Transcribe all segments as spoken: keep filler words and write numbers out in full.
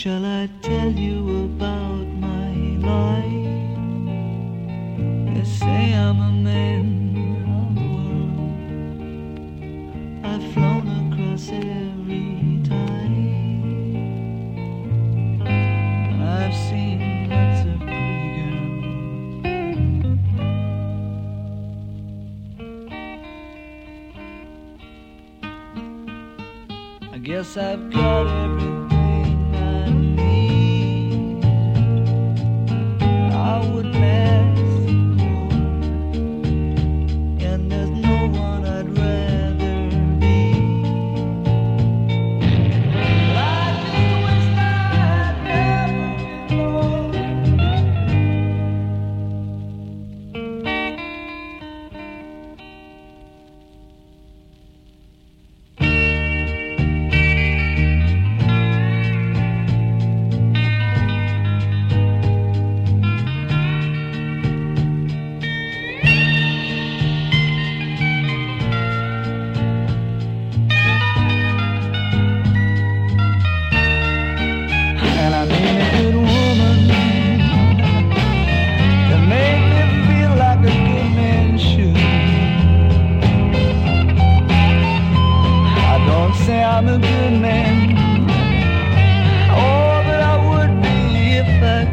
Shall I tell you about my life? They say I'm a man of the world. I've flown across every tide. I've seen lots of pretty girls. I guess I've got everything I'm a good man. Oh, but I would be if I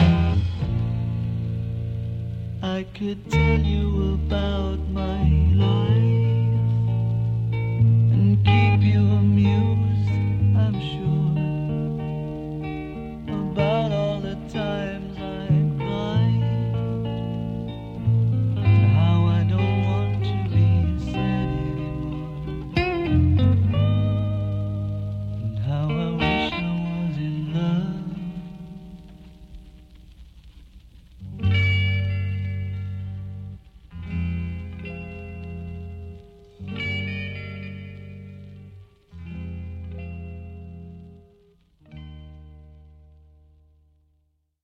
could. I could tell you about my love.